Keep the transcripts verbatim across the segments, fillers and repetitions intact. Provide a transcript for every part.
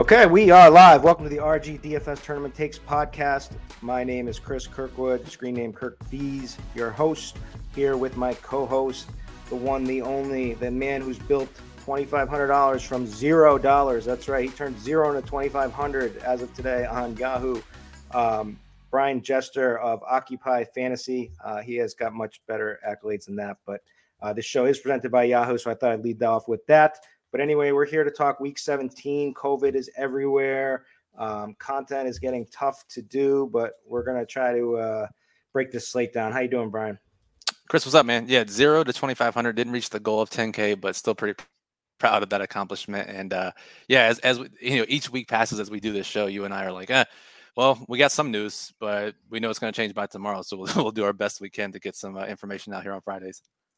Okay, we are live. Welcome to the R G D F S Tournament Takes podcast. My name is Chris Kirkwood, screen name Kirk Bees, your host, here with my co-host, the one, the only, the man who's built twenty-five hundred dollars from zero dollars. That's right, he turned zero into twenty-five hundred as of today on Yahoo. Um, Brian Jester of Occupy Fantasy. Uh, he has got much better accolades than that, but uh, this show is presented by Yahoo, so I thought I'd lead off with that. But anyway, we're here to talk week seventeen. COVID is everywhere. Um, content is getting tough to do, but we're going to try to uh, break this slate down. How you doing, Brian? Chris, what's up, man? Yeah, zero to twenty-five hundred. Didn't reach the goal of ten K, but still pretty proud of that accomplishment. And uh, yeah, as as we, you know, each week passes as we do this show, you and I are like, eh, well, we got some news, but we know it's going to change by tomorrow. So we'll, we'll do our best we can to get some uh, information out here on Fridays.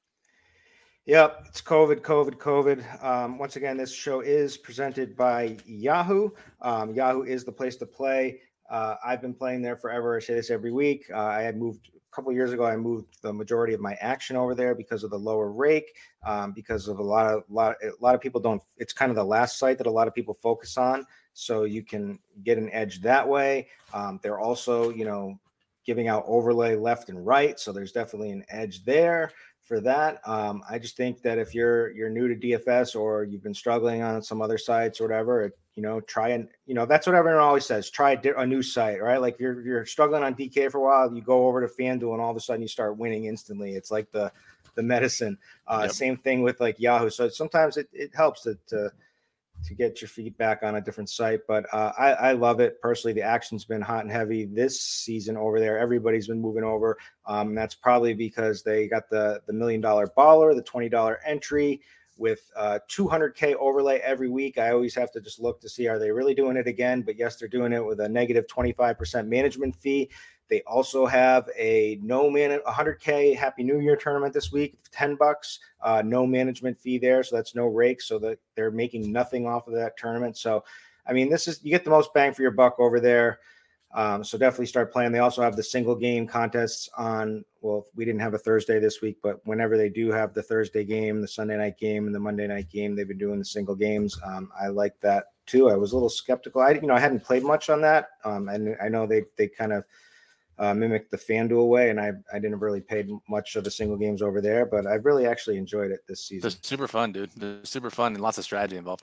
Yep, it's COVID, COVID, COVID. Um, once again, this show is presented by Yahoo. Um, Yahoo is the place to play. Uh, I've been playing there forever. I say this every week. Uh, I had moved a couple of years ago. I moved the majority of my action over there because of the lower rake, um, because of a lot of lot a lot of people don't. It's kind of the last site that a lot of people focus on, so you can get an edge that way. Um, they're also, you know, giving out overlay left and right, so there's definitely an edge there. For that, um, I just think that if you're you're new to D F S or you've been struggling on some other sites or whatever, you know, try and you know that's what everyone always says. Try a, a new site, right? Like if you're you're struggling on D K for a while, you go over to FanDuel and all of a sudden you start winning instantly. It's like the the medicine. Uh, yep. Same thing with like Yahoo. So sometimes it, it helps to, to to get your feedback on a different site. But uh, I, I love it personally. The action's been hot and heavy this season over there. Everybody's been moving over. Um, and that's probably because they got the, the million dollar baller, the twenty dollar entry with uh, two hundred K overlay every week. I always have to just look to see, are they really doing it again? But yes, they're doing it with a negative twenty-five percent management fee. They also have a no man one hundred K Happy New Year tournament this week, ten bucks, uh, no management fee there. So that's no rake. So that they're making nothing off of that tournament. So, I mean, this is, you get the most bang for your buck over there. Um, so definitely start playing. They also have the single game contests on, well, we didn't have a Thursday this week, but whenever they do have the Thursday game, the Sunday night game and the Monday night game, they've been doing the single games. Um, I like that too. I was a little skeptical. I, you know, I hadn't played much on that. Um, and I know they, they kind of, Uh, mimic the FanDuel way, and I I didn't really pay much of the single games over there, but I really actually enjoyed it this season. They're super fun, dude. They're super fun and lots of strategy involved.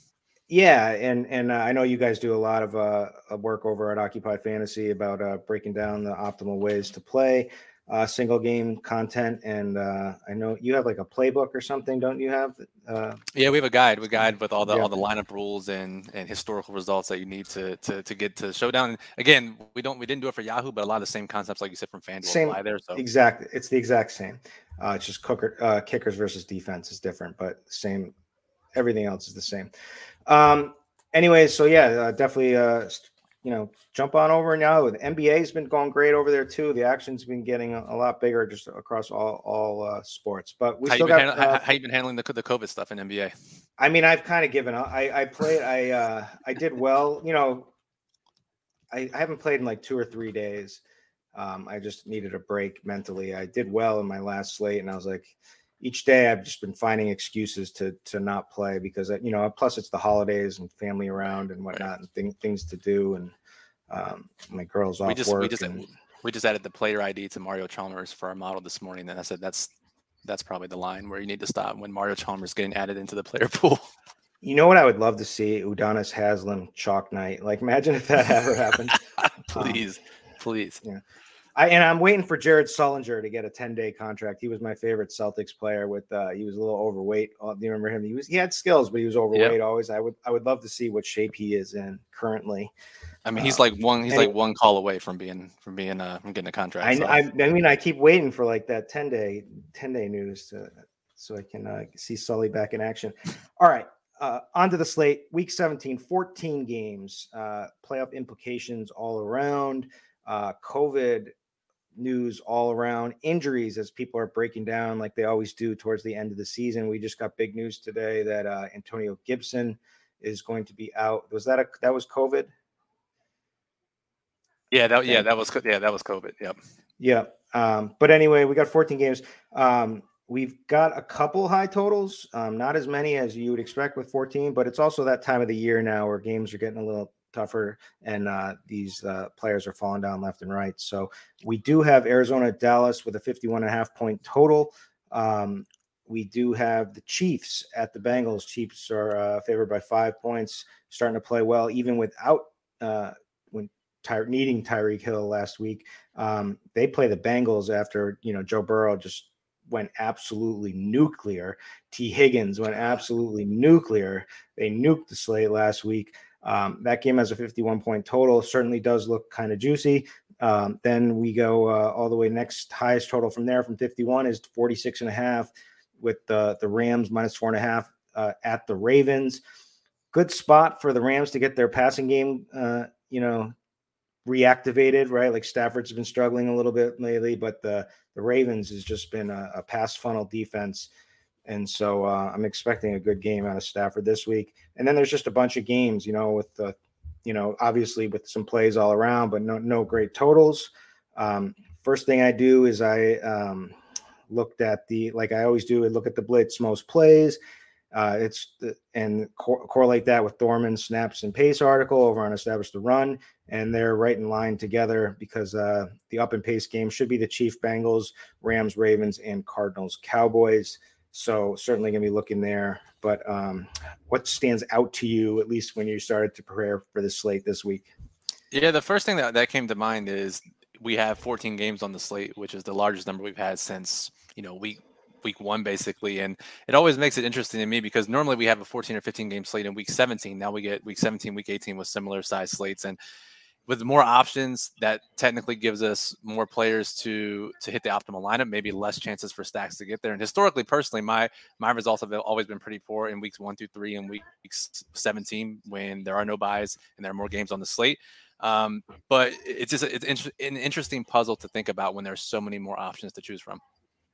Yeah, and and uh, I know you guys do a lot of uh, work over at Occupy Fantasy about uh, breaking down the optimal ways to play uh, single game content, and uh, I know you have like a playbook or something, don't you have? Uh, yeah, we have a guide. We guide with all the yeah. all the lineup rules and, and historical results that you need to to to get to Showdown. And again, we don't we didn't do it for Yahoo, but a lot of the same concepts, like you said, from FanDuel same, apply there. So exactly, it's the exact same. Uh, it's just cooker, uh, kickers versus defense is different, but same. Everything else is the same. Um, anyways, so yeah, uh, definitely. Uh, you know, jump on over now. The N B A has been going great over there too. The action's been getting a, a lot bigger just across all all uh, sports. But we how still you got. Handle, uh, how, how you been handling the the COVID stuff in N B A? I mean, I've kind of given up. I I played. I uh, I did well. You know, I, I haven't played in like two or three days. Um, I just needed a break mentally. I did well in my last slate, and I was like, each day I've just been finding excuses to to not play because, you know, plus it's the holidays and family around and whatnot right. and thing, things to do. And um, my girl's off we just, work. We just, and, we just added the player I D to Mario Chalmers for our model this morning. And I said, that's, that's probably the line where you need to stop when Mario Chalmers getting added into the player pool. You know what I would love to see? Udonis Haslem chalk night. Like, imagine if that ever happened. please, um, please. Yeah. I, and I'm waiting for Jared Sullinger to get a ten-day contract. He was my favorite Celtics player. With uh, he was a little overweight. Uh, do you remember him? He was he had skills, but he was overweight yep. always. I would I would love to see what shape he is in currently. I mean, he's uh, like one he's like one call away from being from being uh from getting a contract. I, so. I I mean, I keep waiting for like that ten-day ten-day news to, so I can uh, see Sully back in action. All right. Uh, onto the slate. Week seventeen, fourteen games, uh, playoff implications all around. Uh, COVID news all around, injuries as people are breaking down like they always do towards the end of the season. We just got big news today that uh, Antonio Gibson is going to be out. Was that a that was COVID? Yeah, that yeah that was yeah that was COVID. Yep. Yeah. Um, but anyway, we got fourteen games. Um, we've got a couple high totals, um, not as many as you would expect with fourteen, but it's also that time of the year now where games are getting a little tougher and uh, these uh, players are falling down left and right. So we do have Arizona Dallas with a fifty-one and a half point total. Um, we do have the Chiefs at the Bengals. Chiefs are uh, favored by five points, starting to play well, even without uh, when Ty- needing Tyreek Hill last week. Um, they play the Bengals after, you know, Joe Burrow just went absolutely nuclear. T. Higgins went absolutely nuclear. They nuked the slate last week. Um, that game has a fifty-one point total. Certainly does look kind of juicy. Um, then we go uh, all the way. Next highest total from there from fifty-one is forty-six and a half with the, the Rams minus four and a half uh, at the Ravens. Good spot for the Rams to get their passing game, uh, you know, reactivated, right? Like Stafford's been struggling a little bit lately, but the, the Ravens has just been a, a pass funnel defense. And so uh, I'm expecting a good game out of Stafford this week. And then there's just a bunch of games, you know, with the, you know, obviously with some plays all around, but no, no great totals. Um, first thing I do is I um, looked at the, like I always do, I look at the blitz most plays. Uh, it's the, and co- correlate that with Thorman's snaps and pace article over on Establish the Run, and they're right in line together because uh, the up and pace game should be the Chief Bengals, Rams, Ravens, and Cardinals, Cowboys. So certainly going to be looking there. But um, what stands out to you, at least when you started to prepare for the slate this week? Yeah, the first thing that, that came to mind is we have fourteen games on the slate, which is the largest number we've had since, you know, week week one, basically. And it always makes it interesting to me because normally we have a fourteen or fifteen game slate in week seventeen. Now we get week seventeen, week eighteen with similar size slates. And with more options, that technically gives us more players to to hit the optimal lineup, maybe less chances for stacks to get there. And historically, personally, my my results have always been pretty poor in weeks one through three and week seventeen when there are no buys and there are more games on the slate. Um, but it's just it's an interesting puzzle to think about when there's so many more options to choose from.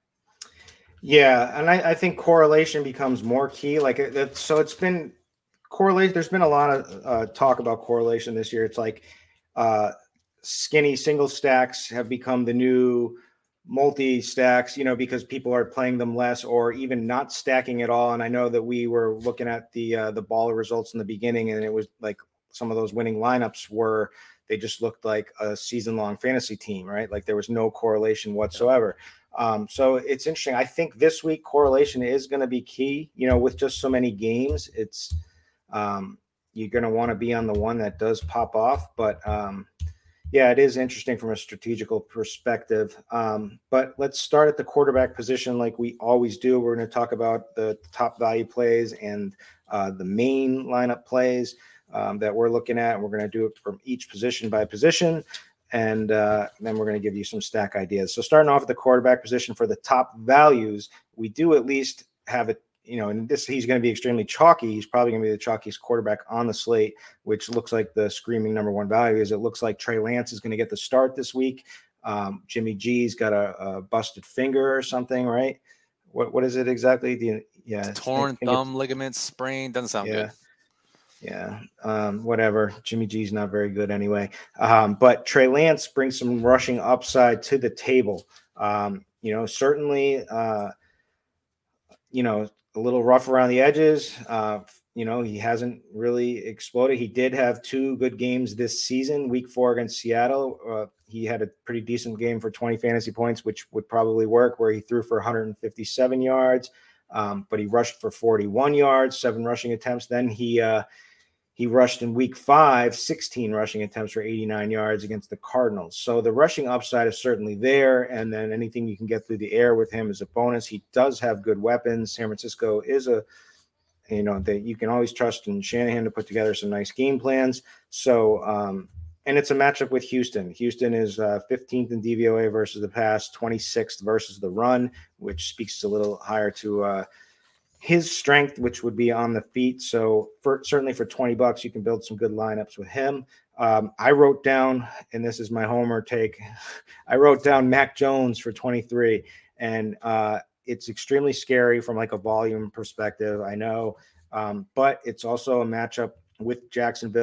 Yeah, and I, I think correlation becomes more key. Like it, so, it's been correlation. There's been a lot of uh, talk about correlation this year. It's like uh, skinny single stacks have become the new multi stacks, you know, because people are playing them less or even not stacking at all. And I know that we were looking at the uh, the baller results in the beginning, and it was like some of those winning lineups were they just looked like a season long fantasy team, right? Like there was no correlation whatsoever. Um, so it's interesting. I think this week correlation is going to be key. You know, with just so many games, it's um, you're going to want to be on the one that does pop off. But um, yeah, it is interesting from a strategical perspective. Um, but let's start at the quarterback position like we always do. We're going to talk about the top value plays and uh, the main lineup plays um, that we're looking at. We're going to do it from each position by position. And uh, then we're going to give you some stack ideas. So starting off at the quarterback position for the top values, we do at least have it, you know, and this, he's going to be extremely chalky. He's probably going to be the chalkiest quarterback on the slate, which looks like the screaming number one value is it looks like Trey Lance is going to get the start this week. Um, Jimmy G's got a, a busted finger or something, right? What What is it exactly? The, yeah. Torn thumb ligament sprain. Doesn't sound yeah. good. Yeah, um, whatever. Jimmy G's not very good anyway. Um, but Trey Lance brings some rushing upside to the table. Um, you know, certainly, uh, you know, a little rough around the edges. Uh, you know, he hasn't really exploded. He did have two good games this season. Week four against Seattle, uh, he had a pretty decent game for twenty fantasy points, which would probably work, where he threw for one hundred fifty-seven yards, um, but he rushed for forty-one yards, seven rushing attempts. Then he uh, He rushed in week five, sixteen rushing attempts for eighty-nine yards against the Cardinals. So the rushing upside is certainly there. And then anything you can get through the air with him is a bonus. He does have good weapons. San Francisco is a, you know, that you can always trust in Shanahan to put together some nice game plans. So, um, and it's a matchup with Houston. Houston is uh, fifteenth in D V O A versus the pass, twenty-sixth versus the run, which speaks a little higher to uh, his strength, which would be on the feet. So for certainly for twenty bucks, you can build some good lineups with him. Um, I wrote down, and this is my homer take, I wrote down Mac Jones for twenty-three, and uh, it's extremely scary from like a volume perspective. I know, um, but it's also a matchup with Jacksonville.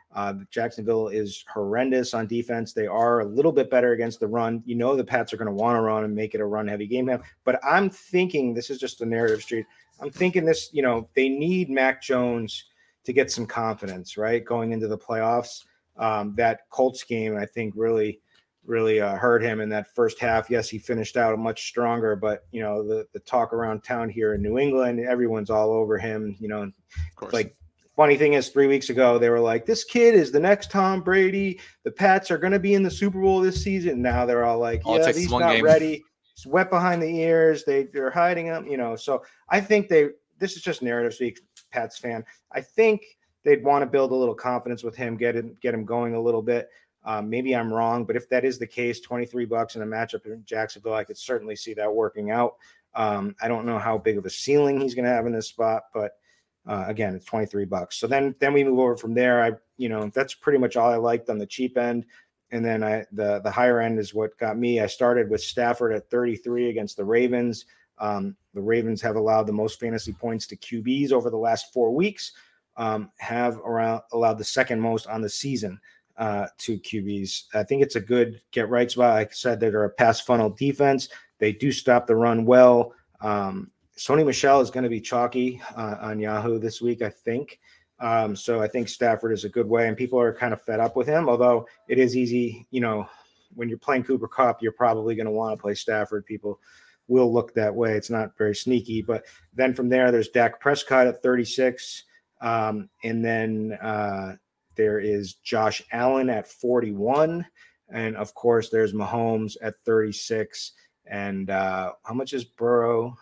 Uh, Jacksonville is horrendous on defense. They are a little bit better against the run. You know the Pats are going to want to run and make it a run-heavy game. But I'm thinking this is just a narrative street. I'm thinking this, you know, they need Mac Jones to get some confidence, right, going into the playoffs. Um, that Colts game, I think, really, really uh, hurt him in that first half. Yes, he finished out much stronger, but, you know, the, the talk around town here in New England, everyone's all over him, you know, like, funny thing is, three weeks ago, they were like, this kid is the next Tom Brady. The Pats are going to be in the Super Bowl this season. Now they're all like, all yeah, he's not game. ready. He's wet behind the ears. They, they're hiding him, you know. So I think they – this is just narrative speak, Pats fan. I think they'd want to build a little confidence with him, get him, get him going a little bit. Um, maybe I'm wrong, but if that is the case, twenty-three bucks in a matchup in Jacksonville, I could certainly see that working out. Um, I don't know how big of a ceiling he's going to have in this spot, but – Uh, again, it's twenty-three bucks. So then, then we move over from there. I, you know, that's pretty much all I liked on the cheap end. And then I, the, the higher end is what got me. I started with Stafford at thirty-three against the Ravens. Um, the Ravens have allowed the most fantasy points to Q Bs over the last four weeks, um, have around allowed the second most on the season uh, to Q Bs. I think it's a good get right spot. Like I said, they're a pass funnel defense. They do stop the run well. Um, Sony Michel is going to be chalky uh, on Yahoo this week, I think. Um, so I think Stafford is a good way, and people are kind of fed up with him, although it is easy. You know, when you're playing Cooper Kupp, you're probably going to want to play Stafford. People will look that way. It's not very sneaky. But then from there, there's Dak Prescott at thirty-six. Um, and then uh, there is Josh Allen at forty-one. And, of course, there's Mahomes at thirty-six. And uh, how much is Burrow?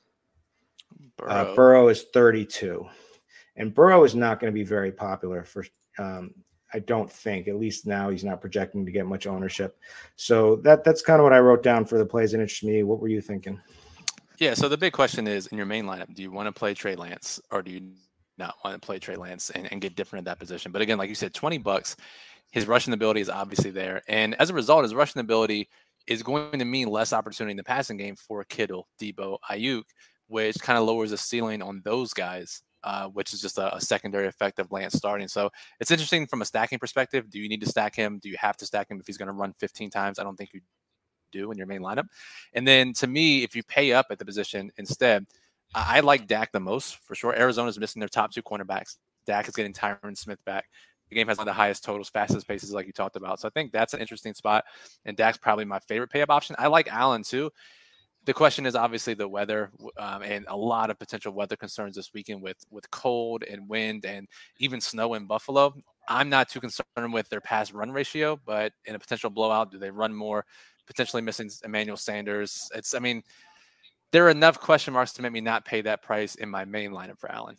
Burrow. Uh, Burrow is thirty-two, and Burrow is not going to be very popular for, um, I don't think, at least now he's not projecting to get much ownership. So that that's kind of what I wrote down for the plays that interest me. What were you thinking? Yeah. So the big question is, in your main lineup, do you want to play Trey Lance or do you not want to play Trey Lance and, and get different at that position? But again, like you said, twenty bucks, his rushing ability is obviously there. And as a result, his rushing ability is going to mean less opportunity in the passing game for Kittle, Debo, Ayuk, which kind of lowers the ceiling on those guys, uh, which is just a, a secondary effect of Lance starting. So it's interesting from a stacking perspective. Do you need to stack him? Do you have to stack him if he's going to run fifteen times? I don't think you do in your main lineup. And then to me, if you pay up at the position instead, I, I like Dak the most for sure. Arizona's missing their top two cornerbacks. Dak is getting Tyron Smith back. The game has one of the highest totals, fastest paces, like you talked about. So I think that's an interesting spot. And Dak's probably my favorite pay up option. I like Allen too. The question is obviously the weather um, and a lot of potential weather concerns this weekend with with cold and wind and even snow in Buffalo. I'm not too concerned with their pass run ratio, but in a potential blowout, do they run more? Potentially missing Emmanuel Sanders. It's, I mean, there are enough question marks to make me not pay that price in my main lineup for Allen.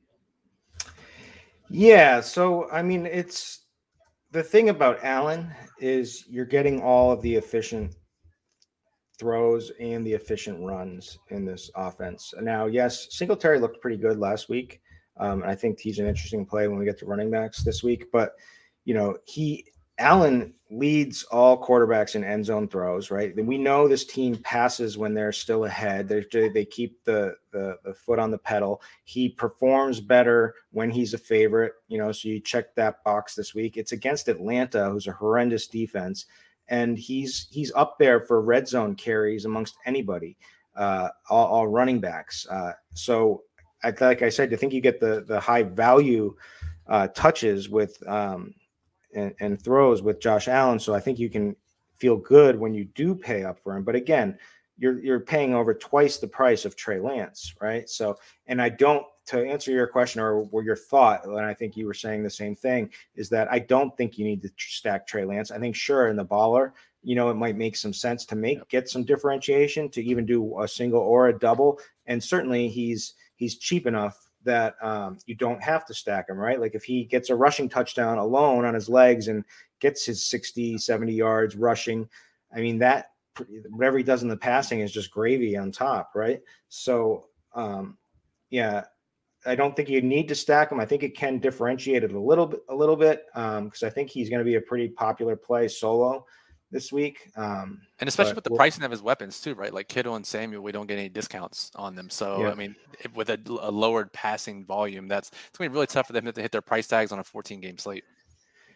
Yeah. So, I mean, it's the thing about Allen is you're getting all of the efficient throws and the efficient runs in this offense. Now, yes, Singletary looked pretty good last week. Um, and I think he's an interesting play when we get to running backs this week. But, you know, he Allen leads all quarterbacks in end zone throws, right? And we know this team passes when they're still ahead. They they keep the, the the foot on the pedal. He performs better when he's a favorite, you know, so you check that box this week. It's against Atlanta, who's a horrendous defense. And he's he's up there for red zone carries amongst anybody, uh, all, all running backs. Uh, so, I, like I said, I think you get the the high value uh, touches with um, and, and throws with Josh Allen. So I think you can feel good when you do pay up for him. But again, you're you're paying over twice the price of Trey Lance, right? So, and I don't. To answer your question or, or your thought, and I think you were saying the same thing, is that I don't think you need to stack Trey Lance. I think sure in the baller, you know, it might make some sense to make get some differentiation to even do a single or a double. And certainly he's he's cheap enough that um, you don't have to stack him, right? Like if he gets a rushing touchdown alone on his legs and gets his sixty, seventy yards rushing, I mean, that whatever he does in the passing is just gravy on top, right? So, um, yeah. I don't think you need to stack him. I think it can differentiate it a little bit, a little bit, because um, I think he's going to be a pretty popular play solo this week. Um, and especially with the pricing of his weapons too, right? Like Kittle and Samuel, we don't get any discounts on them. So yeah. I mean, if, with a, a lowered passing volume, that's it's going to be really tough for them to hit their price tags on a fourteen game slate.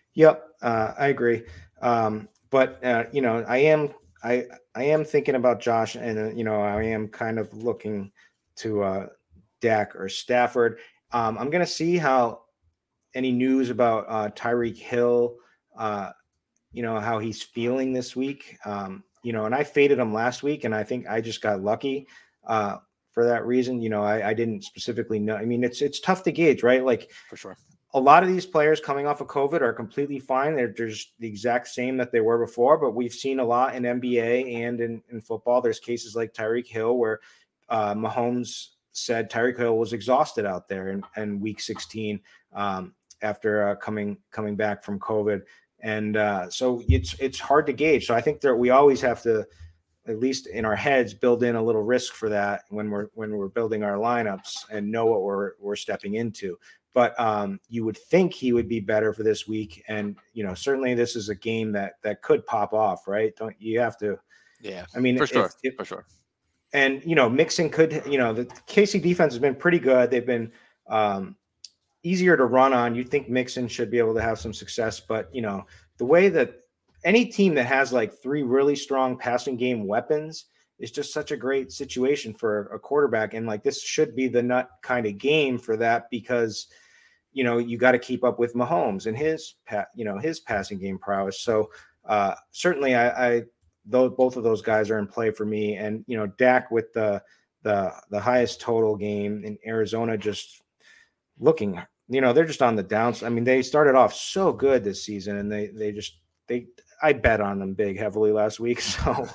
Yep, uh, I agree. Um, but uh, you know, I am I I am thinking about Josh, and uh, you know, I am kind of looking to uh, Dak or Stafford. Um, I'm gonna see how any news about uh, Tyreek Hill. Uh, you know how he's feeling this week. Um, you know, and I faded him last week, and I think I just got lucky uh, for that reason. You know, I, I didn't specifically know. I mean, it's it's tough to gauge, right? Like For sure. a lot of these players coming off of COVID are completely fine. They're just the exact same that they were before. But we've seen a lot in N B A and in, in football. There's cases like Tyreek Hill where uh, Mahomes said Tyreek Hill was exhausted out there in, in week sixteen um, after uh, coming coming back from COVID. And uh, so it's it's hard to gauge. So I think that we always have to, at least in our heads, build in a little risk for that when we're when we're building our lineups and know what we're we're stepping into. But um, you would think he would be better for this week, and you know certainly this is a game that that could pop off, right? Don't you have to? Yeah, I mean, for sure, if, if for sure. And you know, Mixon could, you know, the K C defense has been pretty good. They've been um, easier to run on. You'd think Mixon should be able to have some success, but you know, the way that any team that has like three really strong passing game weapons is just such a great situation for a quarterback. And like this should be the nut kind of game for that because you know you got to keep up with Mahomes and his you know his passing game prowess. So uh, certainly, I, I those both of those guys are in play for me. And you know, Dak with the the the highest total game in Arizona just looking, you know, they're just on the downs. I mean, they started off so good this season, and they they just they I bet on them big heavily last week. So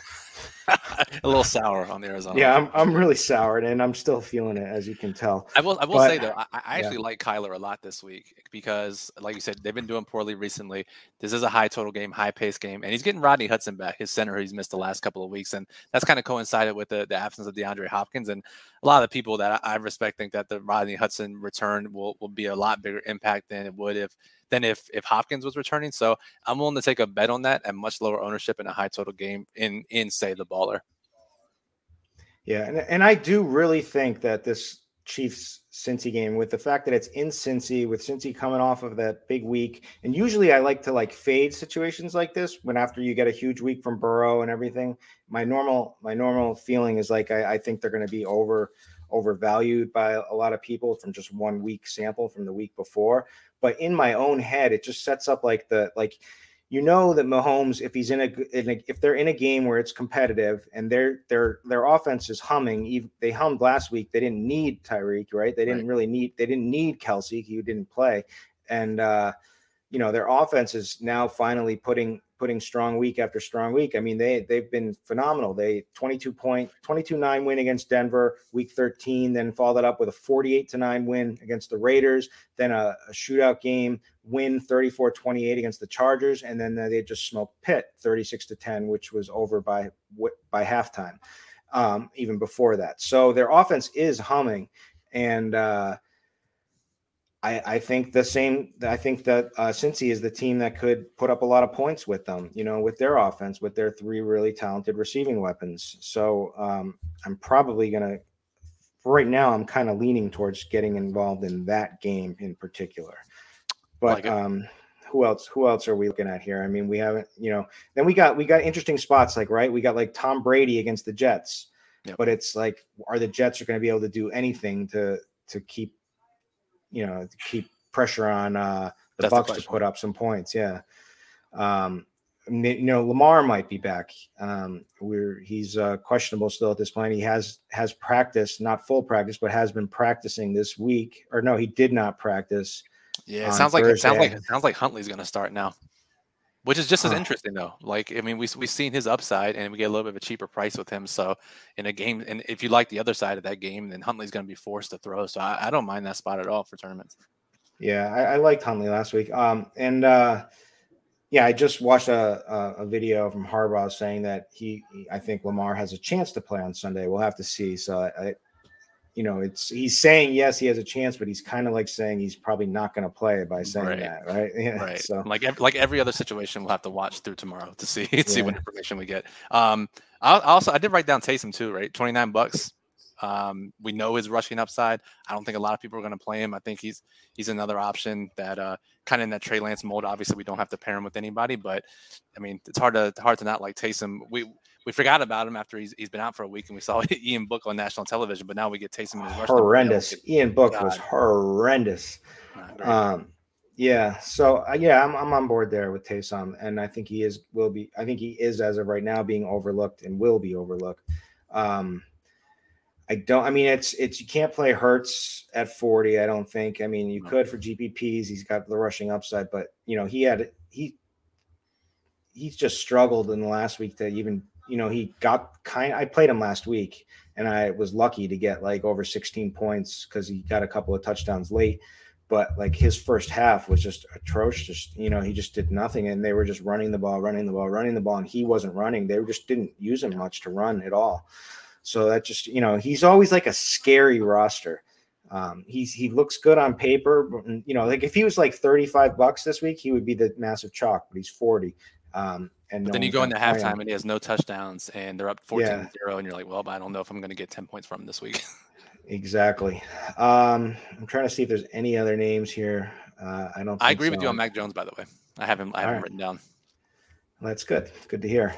a little sour on the Arizona. Yeah, I'm I'm really soured, and I'm still feeling it, as you can tell. I will I will But, say though, I, I actually yeah. like Kyler a lot this week because, like you said, they've been doing poorly recently. This is a high total game, high pace game, and he's getting Rodney Hudson back, his center, who he's missed the last couple of weeks, and that's kind of coincided with the, the absence of DeAndre Hopkins. And a lot of the people that I, I respect think that the Rodney Hudson return will, will be a lot bigger impact than it would if than if if Hopkins was returning. So I'm willing to take a bet on that at much lower ownership in a high total game in in say the baller. Yeah, and, and I do really think that this Chiefs Cincy game, with the fact that it's in Cincy, with Cincy coming off of that big week, and usually I like to like fade situations like this when after you get a huge week from Burrow and everything. My normal my normal feeling is like I, I think they're going to be over overvalued by a lot of people from just one week sample from the week before. But in my own head, it just sets up like the like. You know that Mahomes, if he's in a, in a if they're in a game where it's competitive and their their their offense is humming, they hummed last week. They didn't need Tyreek, right? They didn't Right. really need they didn't need Kelsey, who didn't play, and uh, you know their offense is now finally putting putting strong week after strong week. I mean they they've been phenomenal. They twenty-two point twenty-two nine win against Denver week thirteen, then followed up with a forty-eight to nine win against the Raiders, then a, a shootout game win thirty-four twenty-eight against the Chargers, and then they just smoked Pitt thirty-six to ten, which was over by by halftime, um, even before that. So their offense is humming, and uh, I, I think the same. I think that uh, Cincy is the team that could put up a lot of points with them, you know, with their offense, with their three really talented receiving weapons. So um, I'm probably going to, for right now, I'm kind of leaning towards getting involved in that game in particular. But Like um, who else? Who else are we looking at here? I mean, we haven't, you know. Then we got we got interesting spots, like right. We got like Tom Brady against the Jets, Yep. but it's like, are the Jets are going to be able to do anything to to keep, you know, to keep pressure on uh, the That's the Bucks to put up some points? Yeah. Um, you know, Lamar might be back. Um, we're he's uh, questionable still at this point. He has has practiced, not full practice, but has been practicing this week. Or no, he did not practice. Yeah, it sounds like it sounds like it sounds like Huntley's going to start now, which is just as Huh. interesting though. Like, I mean, we we've seen his upside, and we get a little bit of a cheaper price with him. So, in a game, and if you like the other side of that game, then Huntley's going to be forced to throw. So, I, I don't mind that spot at all for tournaments. Yeah, I, I liked Huntley last week. Um, and uh, yeah, I just watched a, a, a video from Harbaugh saying that he, he, I think Lamar has a chance to play on Sunday. We'll have to see. So I, I you know, it's he's saying yes, he has a chance, but he's kind of like saying he's probably not going to play by saying Right. that, right? Yeah. Right. So like every, like every other situation, we'll have to watch through tomorrow to see see what Yeah. information we get. Um, I also I did write down Taysom too, right? Twenty nine bucks. Um, we know his rushing upside. I don't think a lot of people are going to play him. I think he's he's another option that uh, kind of in that Trey Lance mold. Obviously, we don't have to pair him with anybody, but I mean, it's hard to hard to not like Taysom. We we forgot about him after he's he's been out for a week, and we saw Ian Book on national television. But now we get Taysom in his rush. Horrendous. Ian Book God. was horrendous. Um, yeah. So uh, yeah, I'm I'm on board there with Taysom, and I think he is will be. I think he is as of right now being overlooked and will be overlooked. Um, I don't. I mean, it's it's you can't play Hurts at forty. I don't think. I mean, you no. could for G P Ps. He's got the rushing upside, but you know, he had he he's just struggled in the last week to even. You know, he got kind. I played him last week, and I was lucky to get like over sixteen points because he got a couple of touchdowns late. But like his first half was just atrocious. You know, he just did nothing, and they were just running the ball, running the ball, running the ball, and he wasn't running. They just didn't use him much to run at all. So that just, you know, he's always like a scary roster. Um, he's he looks good on paper, but, you know, like if he was like thirty-five bucks this week, he would be the massive chalk. But he's forty. Um, and no then you go into halftime and he has no touchdowns, and they're up fourteen zero, yeah. And you're like, well, I don't know if I'm going to get ten points from him this week. Exactly. Um, I'm trying to see if there's any other names here. Uh, I don't. Think I agree so. with you on Mac Jones, by the way. I have him. I have him right. written down. Well, that's good. Good to hear.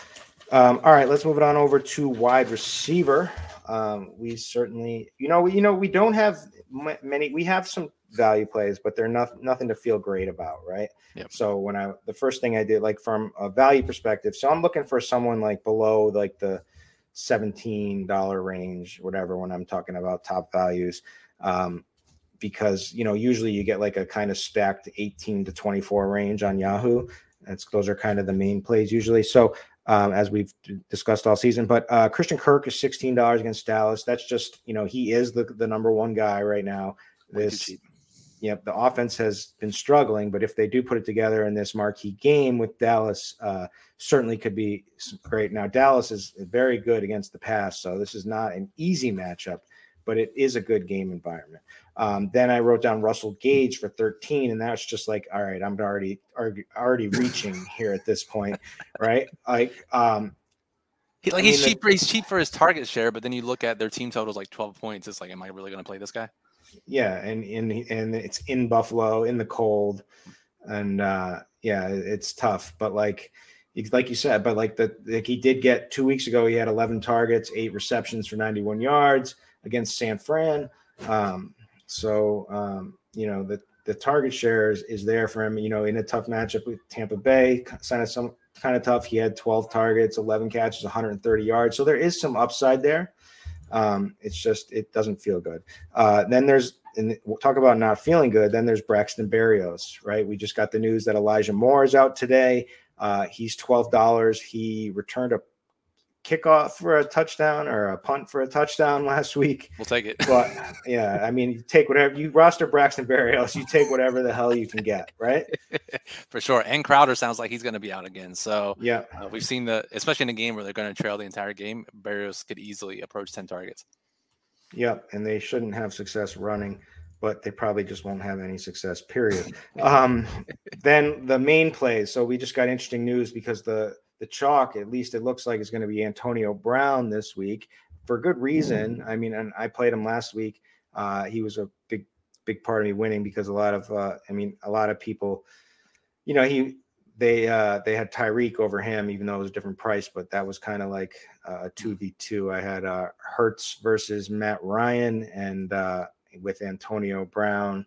Um, all right, let's move it on over to wide receiver. Um, we certainly, you know, we, you know, we don't have m- many. We have some value plays, but they're not nothing to feel great about, right? Yep. So when I the first thing I did, like from a value perspective, so I'm looking for someone like below like the seventeen dollars range, whatever, when I'm talking about top values, um, because, you know, usually you get like a kind of stacked eighteen to twenty-four range on Yahoo. That's those are kind of the main plays usually. So um, as we've discussed all season, but uh, Christian Kirk is sixteen dollars against Dallas. That's just, you know, he is the, the number one guy right now. This, yep, the offense has been struggling, but if they do put it together in this marquee game with Dallas, uh, certainly could be great. Now, Dallas is very good against the pass, so this is not an easy matchup, but it is a good game environment. Um, then I wrote down Russell Gage for thirteen, and that's just like, all right, I'm already already reaching here at this point, right? Like, um, he, like I mean, he's cheap. The, he's cheap for his target share, but then you look at their team totals like twelve points. It's like, am I really going to play this guy? Yeah, and and and it's in Buffalo in the cold, and uh, yeah, it's tough. But like, like you said, but like the like he did get two weeks ago. He had eleven targets, eight receptions for ninety-one yards against San Fran. Um, so um, you know the the target share is, is there for him. You know, in a tough matchup with Tampa Bay, kind of some kind of tough. He had twelve targets, eleven catches, one hundred thirty yards. So there is some upside there. Um, it's just, it doesn't feel good. Uh, then there's, and we'll talk about not feeling good. Then there's Braxton Berrios, right? We just got the news that Elijah Moore is out today. Uh, he's twelve dollars. He returned a kickoff for a touchdown or a punt for a touchdown last week. We'll take it. But yeah, I mean, you take whatever you roster Braxton Berrios, you take whatever the hell you can get, right? For sure. And Crowder sounds like he's going to be out again. So yeah, uh, we've seen the, especially in a game where they're going to trail the entire game, Berrios could easily approach ten targets. Yep. And they shouldn't have success running, but they probably just won't have any success, period. um, then the main plays. So we just got interesting news because the, the chalk, at least it looks like, is going to be Antonio Brown this week for good reason. I mean, and I played him last week. Uh, he was a big, big part of me winning because a lot of, uh, I mean, a lot of people, you know, he, they, uh, they had Tyreek over him, even though it was a different price, but that was kind of like a two v two. I had uh, Hurts versus Matt Ryan and uh, with Antonio Brown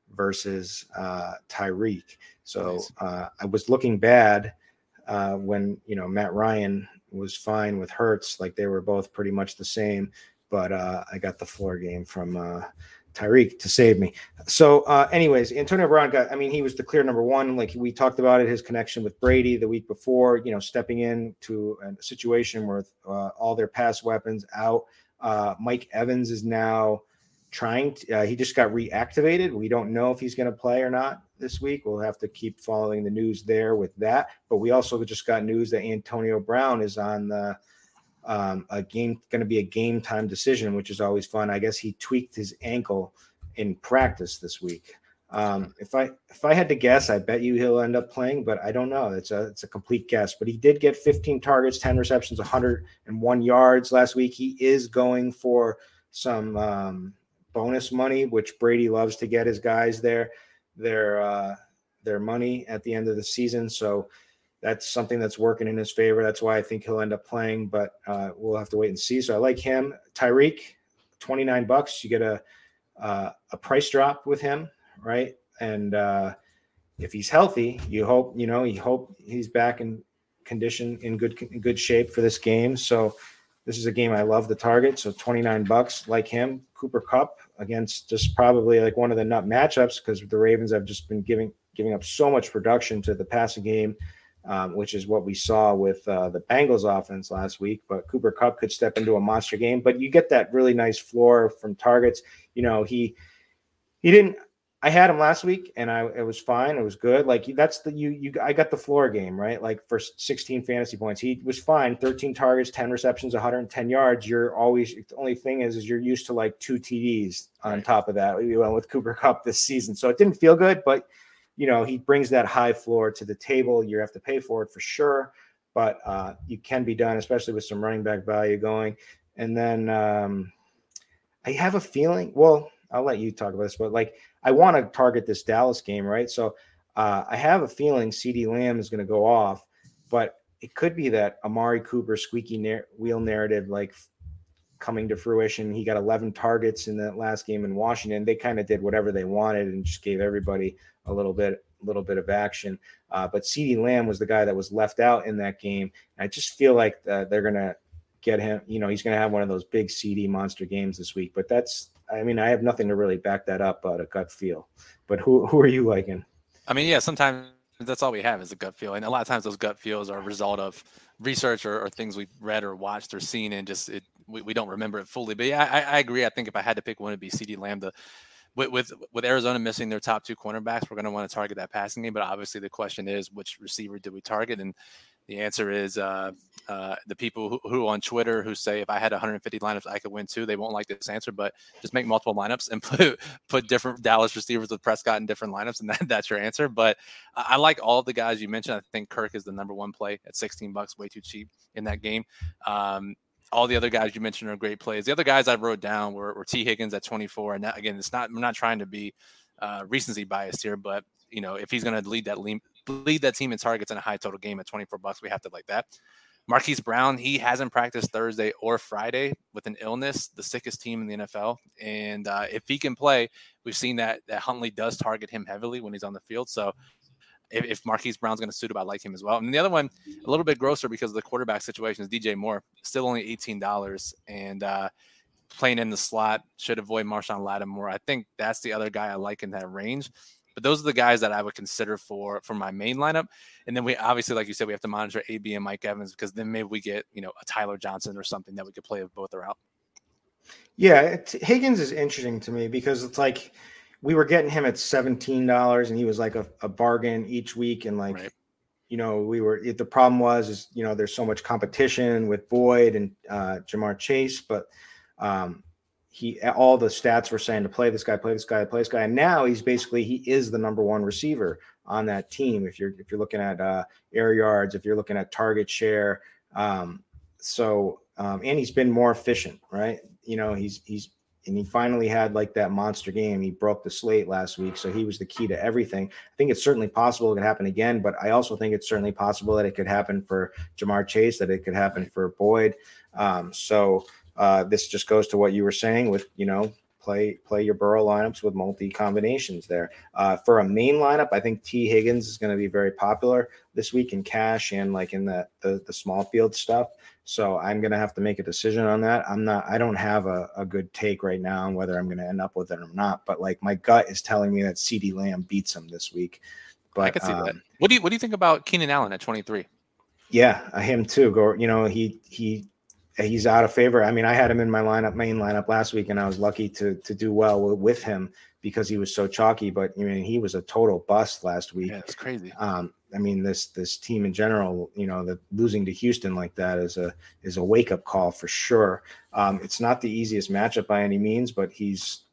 versus uh, Tyreek. So uh, I was looking bad. Uh, when, you know, Matt Ryan was fine with Hurts, like they were both pretty much the same, but uh, I got the floor game from uh, Tyreek to save me. So uh, anyways, Antonio Brown got, I mean, he was the clear number one. Like we talked about it, his connection with Brady the week before, you know, stepping into a situation where uh, all their pass weapons out. Uh, Mike Evans is now trying to, uh, he just got reactivated. We don't know if he's going to play or not this week. We'll have to keep following the news there with that. But we also just got news that Antonio Brown is on the um, a game, going to be a game time decision, which is always fun. I guess he tweaked his ankle in practice this week. Um, if I if I had to guess, I bet you he'll end up playing, but I don't know. It's a it's a complete guess. But he did get fifteen targets, ten receptions, one hundred one yards last week. He is going for some um, bonus money, which Brady loves to get his guys their their uh, their money at the end of the season. So that's something that's working in his favor. That's why I think he'll end up playing, but uh, we'll have to wait and see. So I like him. Tyreek, twenty-nine bucks. You get a uh, a price drop with him, right? And uh, if he's healthy, you hope, you know, you hope he's back in condition, in good in good shape for this game. So this is a game I love to target. So twenty-nine bucks, like him. Cooper Kupp against just probably like one of the nut matchups, because the Ravens have just been giving giving up so much production to the passing game. Um, which is what we saw with uh, the Bengals offense last week. But Cooper Kupp could step into a monster game. But you get that really nice floor from targets. You know, he he didn't. I had him last week, and I it was fine. It was good. Like that's the you you. I got the floor game right. Like for sixteen fantasy points, he was fine. thirteen targets, ten receptions, one hundred ten yards. You're always the only thing is is you're used to like two T Ds on right. top of that. We went with Cooper Kupp this season, so it didn't feel good, but. You know, he brings that high floor to the table. You have to pay for it for sure, but uh, you can be done, especially with some running back value going. And then um, I have a feeling, well, I'll let you talk about this, but like I want to target this Dallas game, right? So uh, I have a feeling CeeDee Lamb is going to go off, but it could be that Amari Cooper squeaky nar- wheel narrative, like coming to fruition. He got eleven targets in that last game in Washington. They kind of did whatever they wanted and just gave everybody a little bit, a little bit of action. Uh, but CeeDee Lamb was the guy that was left out in that game. And I just feel like uh, they're going to get him, you know, he's going to have one of those big C D monster games this week, but that's, I mean, I have nothing to really back that up but a gut feel, but who, who are you liking? I mean, yeah, sometimes that's all we have is a gut feel. And a lot of times those gut feels are a result of research or, or things we've read or watched or seen, and just it, we, we don't remember it fully. But yeah, I, I agree. I think if I had to pick one, it'd be CeeDee Lamb. The, with, with, with Arizona missing their top two cornerbacks, we're going to want to target that passing game. But obviously the question is, which receiver do we target? And the answer is uh, uh, the people who, who on Twitter who say if I had one hundred fifty lineups, I could win too. They won't like this answer, but just make multiple lineups and put put different Dallas receivers with Prescott in different lineups, and that, that's your answer. But I, I like all of the guys you mentioned. I think Kirk is the number one play at sixteen bucks, way too cheap in that game. Um, all the other guys you mentioned are great plays. The other guys I wrote down were, were T. Higgins at twenty-four, and that, again, it's not. I'm not trying to be uh, recency biased here, but you know, if he's going to lead that lead, lead that team in targets in a high total game at twenty-four bucks, we have to like that. Marquise Brown, he hasn't practiced Thursday or Friday with an illness, the sickest team in the N F L. And uh, if he can play, we've seen that that Huntley does target him heavily when he's on the field. So if, if Marquise Brown's going to suit up, I like him as well. And the other one, a little bit grosser because of the quarterback situation, is D J Moore, still only eighteen dollars. And uh, playing in the slot, should avoid Marshawn Lattimore. I think that's the other guy I like in that range. But those are the guys that I would consider for for my main lineup. And then we obviously, like you said, we have to monitor A B and Mike Evans, because then maybe we get, you know, a Tyler Johnson or something that we could play if both are out. Yeah, it, Higgins is interesting to me because it's like we were getting him at seventeen dollars and he was like a, a bargain each week. And like, right. you know, we were, it, the problem was, is, you know, there's so much competition with Boyd and uh, Jamar Chase, but um, he, all the stats were saying to play this guy, play this guy, play this guy. And now he's basically, he is the number one receiver on that team. If you're, if you're looking at uh, air yards, if you're looking at target share. Um, so, um, and he's been more efficient, right? You know, he's, he's, and he finally had like that monster game. He broke the slate last week. So he was the key to everything. I think it's certainly possible it could happen again, but I also think it's certainly possible that it could happen for Jamar Chase, that it could happen for Boyd. Um, so, Uh, this just goes to what you were saying with, you know, play play your Burrow lineups with multi combinations there. Uh, for a main lineup, I think T. Higgins is going to be very popular this week in cash and like in the the, the small field stuff. So I'm going to have to make a decision on that. I'm not. I don't have a, a good take right now on whether I'm going to end up with it or not. But like my gut is telling me that CeeDee Lamb beats him this week. But I can see um, that. What do you What do you think about Keenan Allen at twenty-three? Yeah, him too. Go. You know, he he. He's out of favor. I mean, I had him in my lineup, main lineup last week, and I was lucky to to do well with him because he was so chalky. But I mean, he was a total bust last week. Yeah, it's crazy. Um, I mean, this this team in general, you know, the losing to Houston like that is a is a wake up call for sure. Um, it's not the easiest matchup by any means, but he's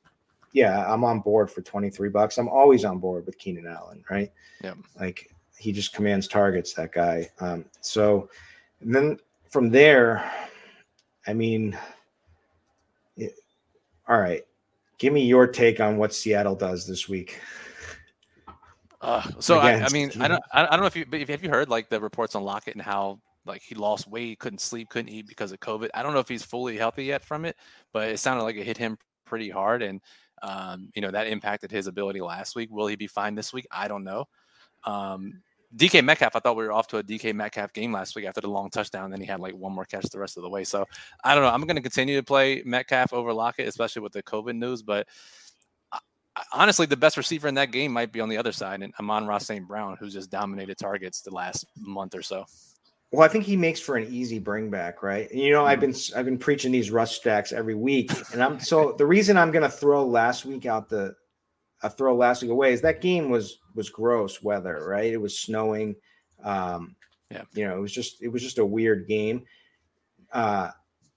yeah, I'm on board for twenty-three bucks. I'm always on board with Keenan Allen, right? Yeah. Like he just commands targets, that guy. Um, so and then from there, I mean, it, all right, give me your take on what Seattle does this week. Uh, so Again, I, I mean, I don't, I don't know if you, but if have you heard like the reports on Lockett and how like he lost weight, couldn't sleep, couldn't eat because of COVID. I don't know if he's fully healthy yet from it, but it sounded like it hit him pretty hard, and um, you know that impacted his ability last week. Will he be fine this week? I don't know. Um, D K Metcalf, I thought we were off to a D K Metcalf game last week after the long touchdown. And then he had like one more catch the rest of the way. So I don't know. I'm going to continue to play Metcalf over Lockett, especially with the COVID news. But I, I, honestly, the best receiver in that game might be on the other side, and Amon-Ra Saint Brown, who's just dominated targets the last month or so. Well, I think he makes for an easy bring back, right? You know, mm-hmm. I've been I've been preaching these rush stacks every week, and I'm so the reason I'm going to throw last week out the I throw last week away is that game was was gross weather, right? It was snowing. Um, yeah, you know, it was just it was just a weird game. Uh,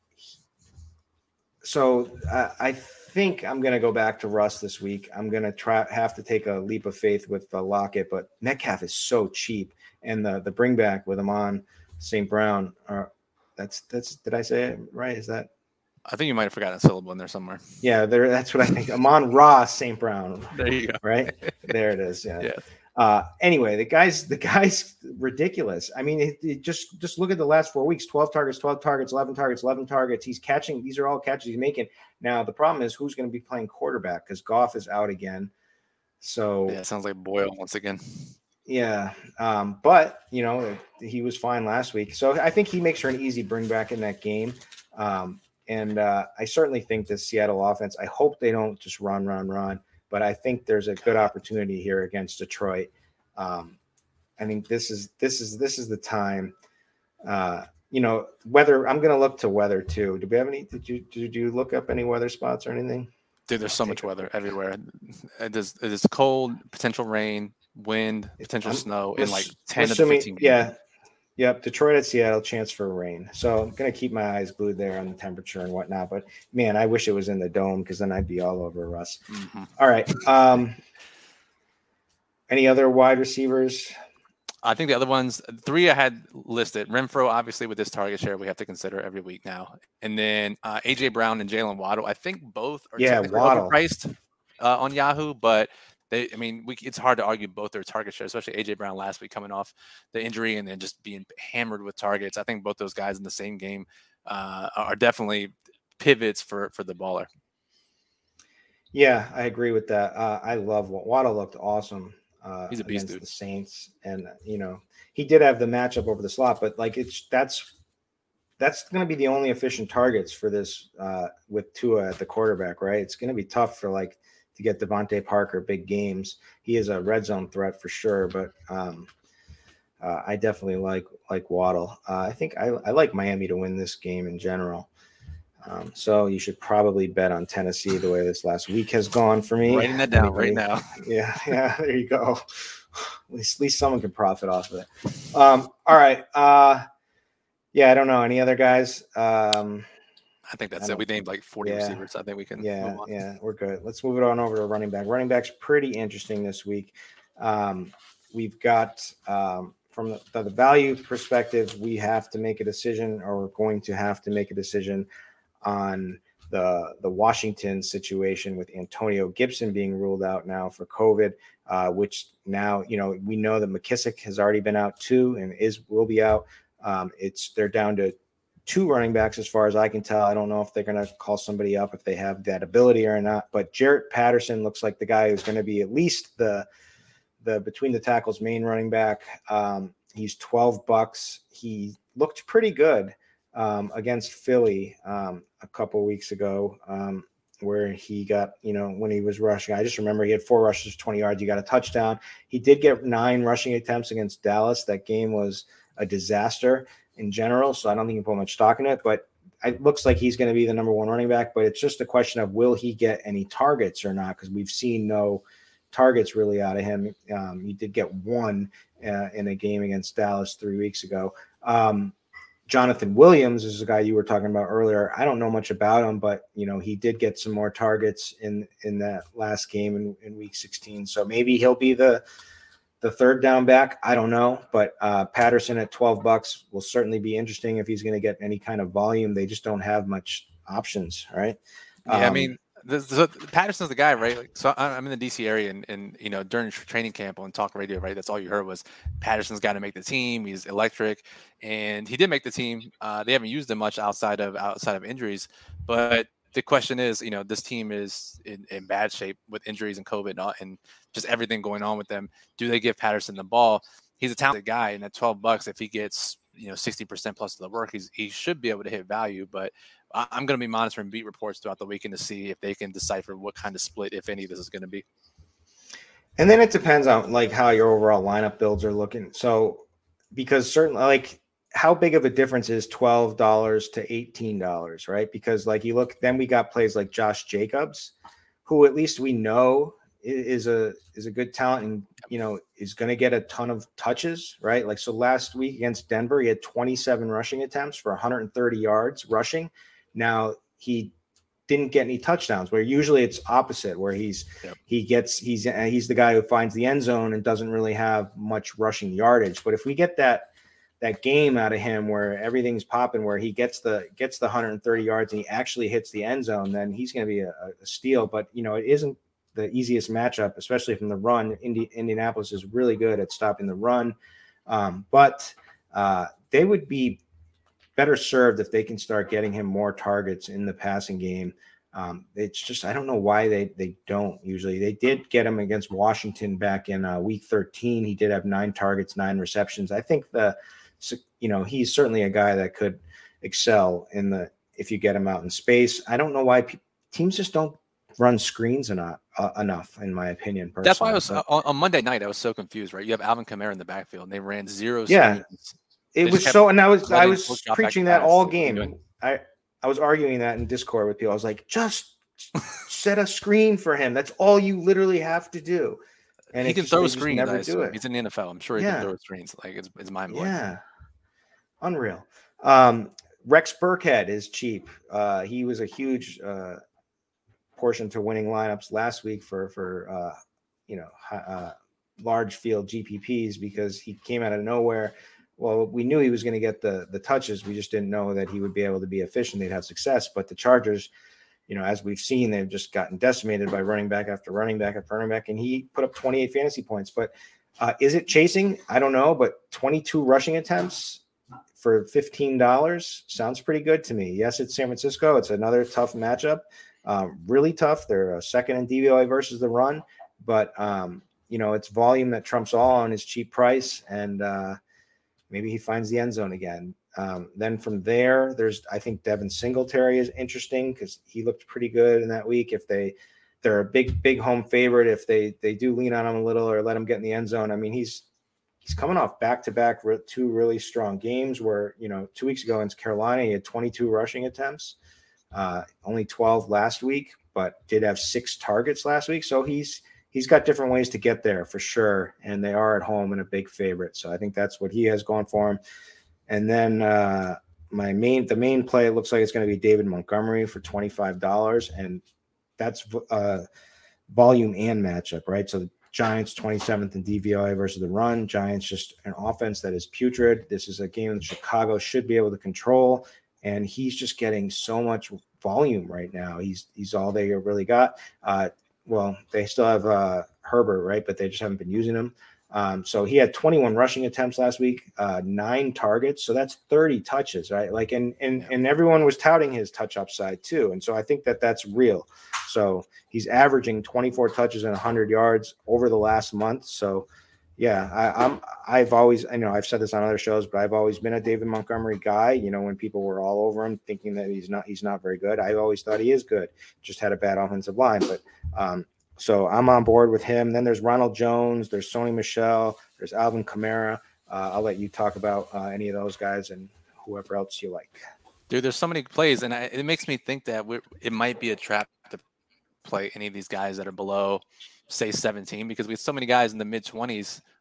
so I, I think I'm going to go back to Russ this week. I'm going to try have to take a leap of faith with uh, Lockett, but Metcalf is so cheap, and the the bring back with Amon Saint Brown. Uh, that's that's did I say it right? Is that? I think you might have forgotten a syllable in there somewhere. Yeah, there. That's what I think. Amon-Ra Saint Brown. There you go. Right there it is. Yeah. Yeah. Uh, anyway, the guy's the guy's ridiculous. I mean, it, it just just look at the last four weeks: twelve targets, twelve targets, eleven targets, eleven targets. He's catching. These are all catches he's making. Now the problem is who's going to be playing quarterback because Goff is out again. So yeah, it sounds like Boyle once again. Yeah, um, but you know he was fine last week, so I think he makes her an easy bring back in that game. Um, And uh, I certainly think this Seattle offense, I hope they don't just run, run, run, but I think there's a good opportunity here against Detroit. Um, I think this is this is this is the time. Uh, you know, weather. I'm going to look to weather too. Do we have any? Did you did you look up any weather spots or anything? Dude, there's so much weather everywhere. It is it is cold, potential rain, wind, potential I'm, snow in like ten assuming, to fifteen games. Yeah. Yep, Detroit at Seattle, chance for rain. So I'm going to keep my eyes glued there on the temperature and whatnot. But, man, I wish it was in the dome because then I'd be all over Russ. Mm-hmm. All right. Um, any other wide receivers? I think the other ones, three I had listed. Renfro, obviously, with this target share, we have to consider every week now. And then uh, A J. Brown and Jalen Waddle. I think both are yeah, overpriced uh, on Yahoo, but – They, I mean, we, it's hard to argue both their target share, especially A J. Brown last week coming off the injury and then just being hammered with targets. I think both those guys in the same game uh, are definitely pivots for, for the baller. Yeah, I agree with that. Uh, I love what Waddle looked awesome. Uh, He's a beast, against dude. The Saints, and you know he did have the matchup over the slot, but like it's that's that's going to be the only efficient targets for this uh, with Tua at the quarterback, right? It's going to be tough for like. To get Devontae Parker big games. He is a red zone threat for sure, but um, uh, I definitely like like Waddle. Uh, I think I, I like Miami to win this game in general. Um, so you should probably bet on Tennessee the way this last week has gone for me. Writing that down Anybody? right now. Yeah, yeah, there you go. At least, at least someone can profit off of it. Um, all right. Uh, yeah, I don't know. Any other guys? Um, I think that's I it. We named like forty yeah, receivers. I think we can. Yeah, move on. yeah, we're good. Let's move it on over to running back. Running back's pretty interesting this week. Um, we've got um, from the, the value perspective, we have to make a decision, or we're going to have to make a decision on the the Washington situation with Antonio Gibson being ruled out now for COVID, uh, which now you know we know that McKissick has already been out too and is will be out. Um, it's they're down to two running backs as far as I can tell. I don't know if they're going to call somebody up if they have that ability or not, but Jarrett Patterson looks like the guy who's going to be at least the the between the tackles main running back. Um, he's twelve bucks. He looked pretty good um, against Philly um, a couple weeks ago um, where he got, you know, when he was rushing. I just remember he had four rushes, twenty yards. He got a touchdown. He did get nine rushing attempts against Dallas. That game was a disaster in general, so I don't think you can put much stock in it, but it looks like he's going to be the number one running back, but it's just a question of will he get any targets or not, because we've seen no targets really out of him. Um, he did get one uh, in a game against Dallas three weeks ago. Um, Jonathan Williams is a guy you were talking about earlier. I don't know much about him, but you know he did get some more targets in in that last game in, in week sixteen. So maybe he'll be the the third down back. I don't know, but uh, Patterson at twelve bucks will certainly be interesting if he's going to get any kind of volume. They just don't have much options, right? Yeah, um, I mean, this, this, Patterson's the guy, right? Like, so I'm in the D C area, and, and you know, during training camp on talk radio, right? That's all you heard was Patterson's got to make the team. He's electric, and he did make the team. Uh, they haven't used him much outside of outside of injuries, but the question is, you know, this team is in, in bad shape with injuries and COVID and, all, and just everything going on with them. Do they give Patterson the ball? He's a talented guy, and at twelve bucks, if he gets, you know, sixty percent plus of the work, he's, he should be able to hit value. But I'm going to be monitoring beat reports throughout the weekend to see if they can decipher what kind of split, if any, this is going to be. And then it depends on like how your overall lineup builds are looking. So, because certainly, like, how big of a difference is twelve dollars to eighteen dollars, right? Because like you look, then we got plays like Josh Jacobs, who at least we know is a is a good talent and, you know, is going to get a ton of touches, right? Like, so last week against Denver, he had twenty-seven rushing attempts for one hundred thirty yards rushing. Now he didn't get any touchdowns, where usually it's opposite, where he's yep. he gets he's he's the guy who finds the end zone and doesn't really have much rushing yardage. But if we get that that game out of him where everything's popping, where he gets the gets the one hundred thirty yards and he actually hits the end zone, then he's going to be a, a steal. But you know, it isn't the easiest matchup, especially from the run. Indi- Indianapolis is really good at stopping the run, um, but uh, they would be better served if they can start getting him more targets in the passing game. Um, it's just, I don't know why they, they don't usually. They did get him against Washington back in uh, week thirteen. He did have nine targets, nine receptions. I think the, you know, he's certainly a guy that could excel in the, if you get him out in space. I don't know why pe- teams just don't run screens enough, uh, enough in my opinion. Personally. That's why I was but, on, on Monday night, I was so confused, right? You have Alvin Kamara in the backfield and they ran zero yeah. screens. It was so, and I was I was preaching that all game. I, I was arguing that in Discord with people. I was like, just set a screen for him. That's all you literally have to do. And he can just, throw screens. Never do it. He's in the N F L. I'm sure he yeah. can throw screens. Like it's it's mind blowing. Yeah, unreal. Um, Rex Burkhead is cheap. Uh, he was a huge uh, portion to winning lineups last week for for uh, you know uh, large field G P Ps because he came out of nowhere. Well, we knew he was going to get the the touches. We just didn't know that he would be able to be efficient. They'd have success. But the Chargers, you know, as we've seen, they've just gotten decimated by running back after running back after running back. And he put up twenty-eight fantasy points. But uh, is it chasing? I don't know. But twenty-two rushing attempts for fifteen dollars sounds pretty good to me. Yes, it's San Francisco. It's another tough matchup. Um, really tough. They're a second in D V O A versus the run. But, um, you know, it's volume that trumps all on his cheap price. And, uh, maybe he finds the end zone again. Um, then from there, there's, I think Devin Singletary is interesting because he looked pretty good in that week. If they, they're a big, big home favorite, if they, they do lean on him a little or let him get in the end zone. I mean, he's, he's coming off back-to-back two really strong games where, you know, two weeks ago in Carolina, he had twenty-two rushing attempts, uh, only twelve last week, but did have six targets last week. So he's, He's got different ways to get there for sure, and they are at home and a big favorite. So I think that's what he has going for him. And then uh, my main, the main play, it looks like it's going to be David Montgomery for twenty-five dollars, and that's uh, volume and matchup, right? So the Giants twenty-seventh in D V O A versus the run. Giants just an offense that is putrid. This is a game that Chicago should be able to control, and he's just getting so much volume right now. He's he's all they really got. Uh, Well, they still have uh, Herbert, right? But they just haven't been using him. Um, so he had twenty-one rushing attempts last week, uh, nine targets. So that's thirty touches, right? Like, and and and everyone was touting his touch upside too. And so I think that that's real. So he's averaging twenty-four touches and one hundred yards over the last month. So yeah, I, I'm. I've always, I know I've said this on other shows, but I've always been a David Montgomery guy. You know, when people were all over him, thinking that he's not, he's not very good. I always thought he is good. Just had a bad offensive line, but um, so I'm on board with him. Then there's Ronald Jones, there's Sony Michel, there's Alvin Kamara. Uh, I'll let you talk about uh, any of those guys and whoever else you like. Dude, there's so many plays, and I, it makes me think that we're, it might be a trap to play any of these guys that are below, say, seventeen, because we have so many guys in the mid twenties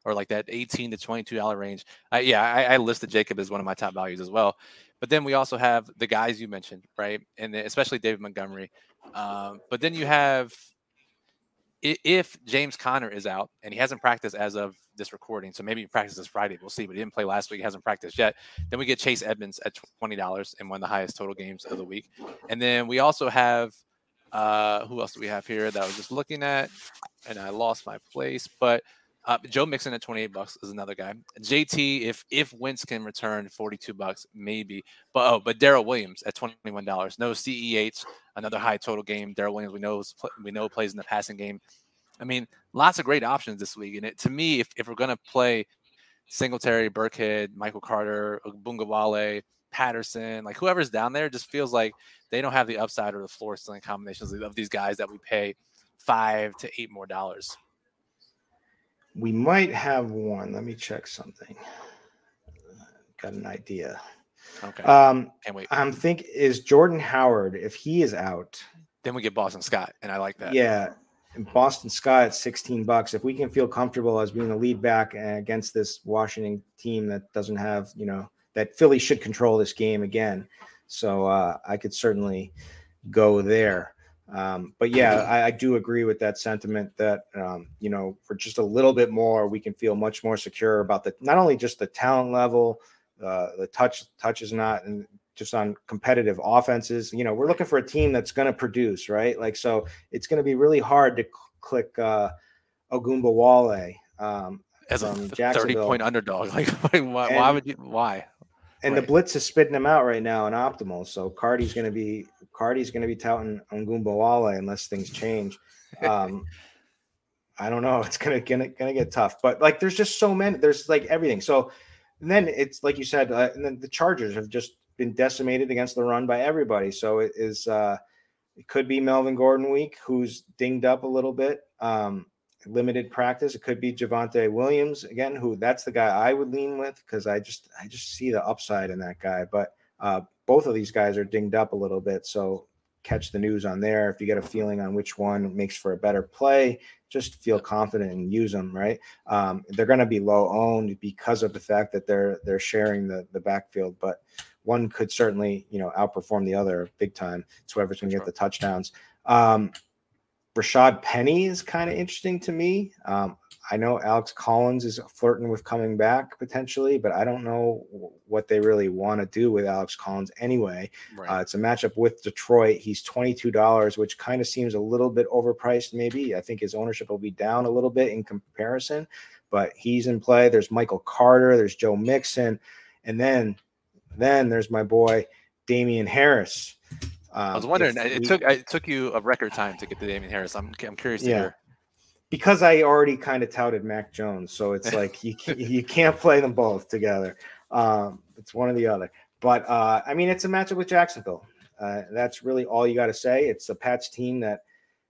or like that eighteen to twenty-two dollars range. I, yeah, I, I listed Jacob as one of my top values as well. But then we also have the guys you mentioned, right? And especially David Montgomery. Um, but then you have, if James Conner is out, and he hasn't practiced as of this recording, so maybe he practices Friday, we'll see, but he didn't play last week, he hasn't practiced yet, then we get Chase Edmonds at twenty dollars in one of the highest total games of the week. And then we also have, uh, who else do we have here that I was just looking at, and I lost my place, but uh, Joe Mixon at twenty-eight bucks is another guy. J T, if if Wentz can return, forty-two bucks maybe. But oh, but Darrell Williams at twenty-one dollars. No C E H, another high total game. Darrell Williams, we know we know plays in the passing game. I mean, lots of great options this week. And it, to me, if, if we're going to play Singletary, Burkhead, Michael Carter, Bungawale, Patterson, like whoever's down there, just feels like they don't have the upside or the floor ceiling combinations of these guys that we pay five to eight more dollars. We might have one. Let me check something. Got an idea. Okay. Um, Can't wait. I'm thinking, is Jordan Howard, if he is out, then we get Boston Scott, and I like that. Yeah. And Boston Scott at sixteen bucks. If we can feel comfortable as being the lead back against this Washington team that doesn't have, you know, that Philly should control this game again. So uh, I could certainly go there. Um, but yeah, I, I do agree with that sentiment that, um, you know, for just a little bit more, we can feel much more secure about the, not only just the talent level, uh, the touch, touch is not, and just on competitive offenses. You know, we're looking for a team that's going to produce, right? Like, so it's going to be really hard to cl- click uh, Ogunbowale um, as a thirty point underdog. Like, why, and, why would you, why? And right. The blitz is spitting him out right now in optimal. So Cardi's going to be, Cardi's going to be touting Ogunbowale unless things change. Um, I don't know. It's going to, going to, going to get tough, but like, there's just so many, there's like everything. So, and then it's like you said, uh, and then the Chargers have just been decimated against the run by everybody. So it is, uh, it could be Melvin Gordon week, who's dinged up a little bit, um, limited practice. It could be Javonte Williams again, who that's the guy I would lean with. Cause I just, I just see the upside in that guy, but uh, both of these guys are dinged up a little bit. So catch the news on there. If you get a feeling on which one makes for a better play, just feel confident and use them, right? Um, they're going to be low owned because of the fact that they're, they're sharing the, the backfield, but one could certainly, you know, outperform the other big time. It's whoever's going to get the touchdowns. Um, Rashad Penny is kind of interesting to me. Um, I know Alex Collins is flirting with coming back potentially, but I don't know what they really want to do with Alex Collins anyway. Right. Uh, it's a matchup with Detroit. He's twenty-two dollars, which kind of seems a little bit overpriced maybe. I think his ownership will be down a little bit in comparison, but he's in play. There's Michael Carter. There's Joe Mixon. And then, then there's my boy, Damian Harris. Um, I was wondering, it we, took it took you a record time to get to Damian Harris. I'm I'm curious to yeah. hear. Because I already kind of touted Mac Jones, so it's like you you can't play them both together. Um, it's one or the other. But uh, I mean, it's a matchup with Jacksonville. Uh, that's really all you got to say. It's the Pats team that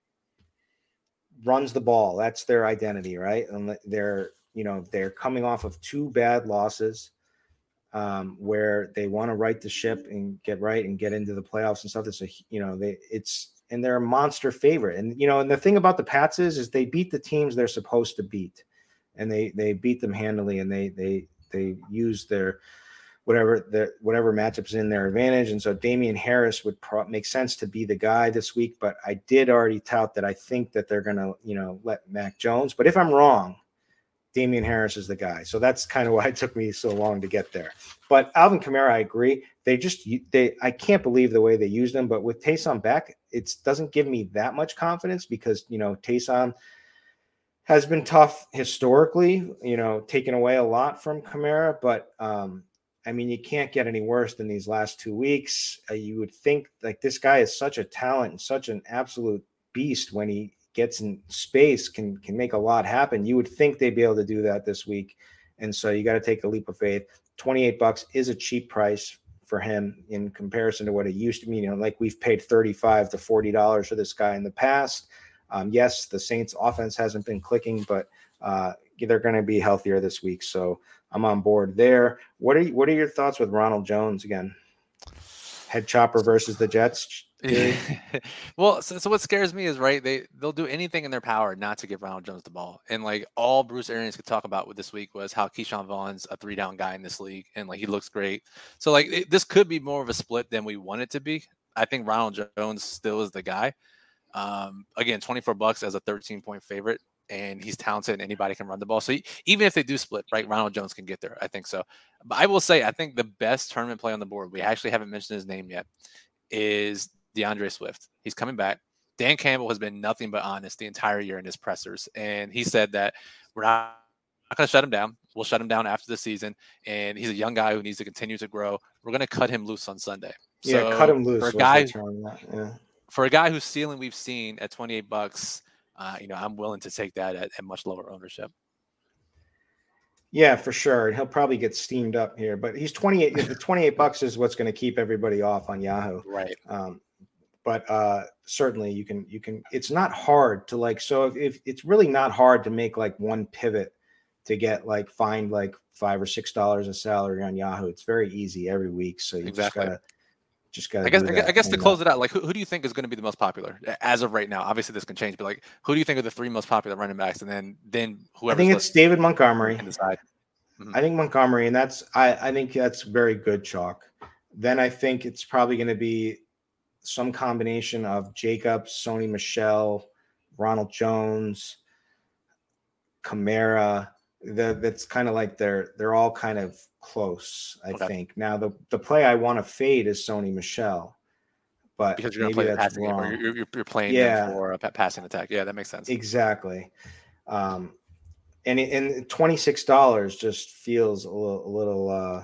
runs the ball. That's their identity, right? And they're you know they're coming off of two bad losses. Um, where they want to right the ship and get right and get into the playoffs and stuff. It's a, you know, they it's, and they're a monster favorite. And, you know, and the thing about the Pats is, is they beat the teams they're supposed to beat, and they, they beat them handily, and they, they, they use their, whatever the, whatever matchups in their advantage. And so Damian Harris would pro- make sense to be the guy this week, but I did already tout that I think that they're going to, you know, let Mac Jones, but if I'm wrong, Damian Harris is the guy. So that's kind of why it took me so long to get there. But Alvin Kamara, I agree. They just, they, I can't believe the way they used him, but with Taysom back, it doesn't give me that much confidence because, you know, Taysom has been tough historically, you know, taking away a lot from Kamara, but um, I mean, you can't get any worse than these last two weeks. Uh, you would think like this guy is such a talent and such an absolute beast when he gets in space, can can make a lot happen. You would think they'd be able to do that this week. And so you got to take a leap of faith. twenty-eight bucks is a cheap price for him in comparison to what it used to be. You know, like we've paid thirty-five to forty dollars for this guy in the past. Um, yes, the Saints offense hasn't been clicking, but uh, they're going to be healthier this week. So I'm on board there. What are you, what are your thoughts with Ronald Jones again? Head chopper versus the Jets. theory. Well, so, so what scares me is right. They they'll do anything in their power not to give Ronald Jones the ball, and like all Bruce Arians could talk about with this week was how Keyshawn Vaughn's a three down guy in this league, and like he looks great. So like it, this could be more of a split than we want it to be. I think Ronald Jones still is the guy. Um, again, twenty-four bucks as a thirteen point favorite, and he's talented and anybody can run the ball. So he, even if they do split, right, Ronald Jones can get there. I think so. But I will say, I think the best tournament play on the board, we actually haven't mentioned his name yet, is DeAndre Swift. He's coming back. Dan Campbell has been nothing but honest the entire year in his pressers. And he said that we're not, not going to shut him down. We'll shut him down after the season. And he's a young guy who needs to continue to grow. We're going to cut him loose on Sunday. Yeah, so cut him loose. For a guy, yeah. for a guy whose ceiling we've seen at twenty-eight bucks, uh, you know, I'm willing to take that at, at much lower ownership. Yeah, for sure. And he'll probably get steamed up here, but he's twenty-eight. The twenty-eight bucks is what's going to keep everybody off on Yahoo. Right. Um, but uh, certainly you can, you can, it's not hard to like, so if, if it's really not hard to make like one pivot to get like, find like five or six dollars a salary on Yahoo. It's very easy every week. So you exactly. just gotta, just gotta I guess, do I guess to and, close uh, it out, like who, who do you think is going to be the most popular as of right now? Obviously this can change, but like, who do you think are the three most popular running backs? And then, then whoever. I think it's David Montgomery. Can decide. Mm-hmm. I think Montgomery, and that's, I, I think that's very good chalk. Then I think it's probably going to be some combination of Jacobs, Sony Michel, Ronald Jones, Kamara. The, that's kind of like they're they're all kind of close, I okay. think. Now the, the play I want to fade is Sony Michel, but because you're going to play the passing game, or you're, you're, you're playing yeah. them for a passing attack. Yeah, that makes sense. Exactly. Um, and and twenty-six dollars just feels a little a little uh,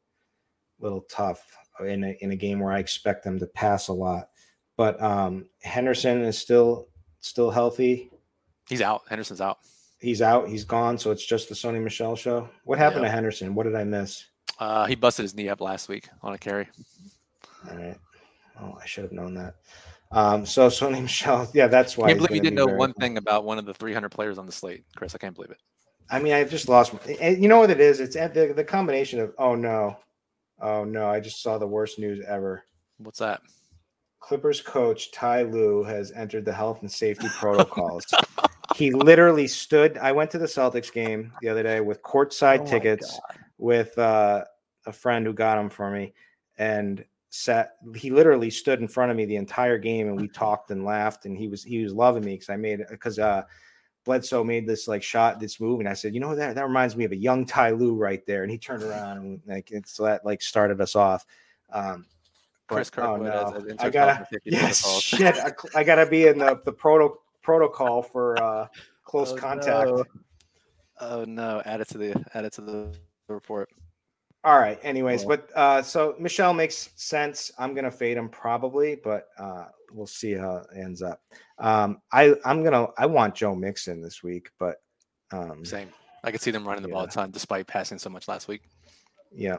little tough in a, in a game where I expect them to pass a lot. But um, Henderson is still still healthy. He's out. Henderson's out. He's out. He's gone. So it's just the Sony Michel show. What happened yep. to Henderson? What did I miss? Uh, he busted his knee up last week on a carry. All right. Oh, I should have known that. Um, so Sony Michel, yeah, that's why. I can't believe you didn't know one fun. thing about one of the three hundred players on the slate, Chris. I can't believe it. I mean, I just lost. You know what it is? It's at the, the combination of, oh, no. Oh, no. I just saw the worst news ever. What's that? Clippers coach Ty Lue has entered the health and safety protocols. He literally stood. I went to the Celtics game the other day with courtside oh tickets with uh, a friend who got them for me, and sat. He literally stood in front of me the entire game, and we talked and laughed. And he was he was loving me because I made because uh, Bledsoe made this like shot, this move, and I said, you know that that reminds me of a young Ty Lue right there. And he turned around and like it's so that like started us off. Um, Chris but, oh, Kirkwood, no. as, as I gotta yes, shit. I, I gotta be in the the proto. protocol for uh close oh, contact. No. Oh no, add it to the add it to the report. All right. Anyways, oh. but uh so Michel makes sense. I'm gonna fade him probably, but uh we'll see how it ends up. Um I I'm gonna I want Joe Mixon this week, but um same. I could see them running the yeah. ball a ton despite passing so much last week. Yeah.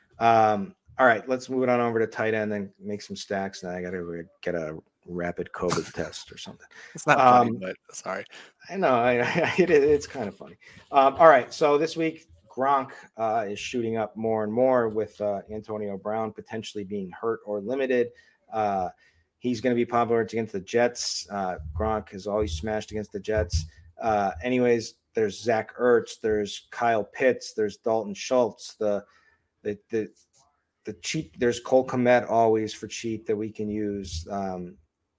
Um all right, let's move it on over to tight end and make some stacks. Now I gotta get a rapid COVID test or something. It's not funny, um, but sorry. I know I, I, it, it's kind of funny. Um, all right, so this week Gronk uh, is shooting up more and more with uh, Antonio Brown potentially being hurt or limited. Uh, he's going to be popular against the Jets. Uh, Gronk has always smashed against the Jets. Uh, anyways, there's Zach Ertz, there's Kyle Pitts, there's Dalton Schultz. The the the the cheap. There's Cole Kmet always for cheap that we can use. Um,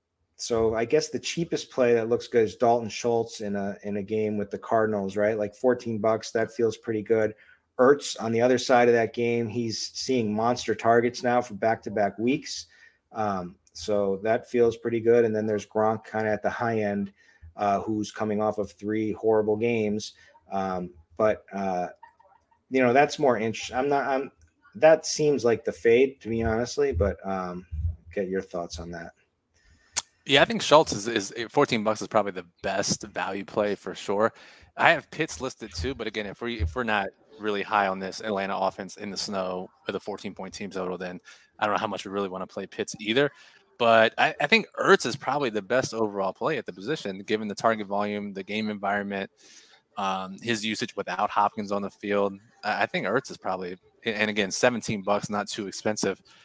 So I guess the cheapest play that looks good is Dalton Schultz in a in a game with the Cardinals, right? Like fourteen bucks, that feels pretty good. Ertz on the other side of that game, he's seeing monster targets now for back-to-back weeks. Um, so that feels pretty good. And then there's Gronk kind of at the high end, uh, who's coming off of three horrible games. Um, but uh, you know, that's more interesting. I'm not I'm that seems like the fade to me, honestly, but um, get your thoughts on that. Yeah, I think Schultz is, is fourteen bucks is probably the best value play for sure. I have Pitts listed too, but again, if we if we're not really high on this Atlanta offense in the snow with a fourteen point team total, then I don't know how much we really want to play Pitts either. But I, I think Ertz is probably the best overall play at the position, given the target volume, the game environment, um, his usage without Hopkins on the field. I, I think Ertz is probably, and again, seventeen bucks, not too expensive.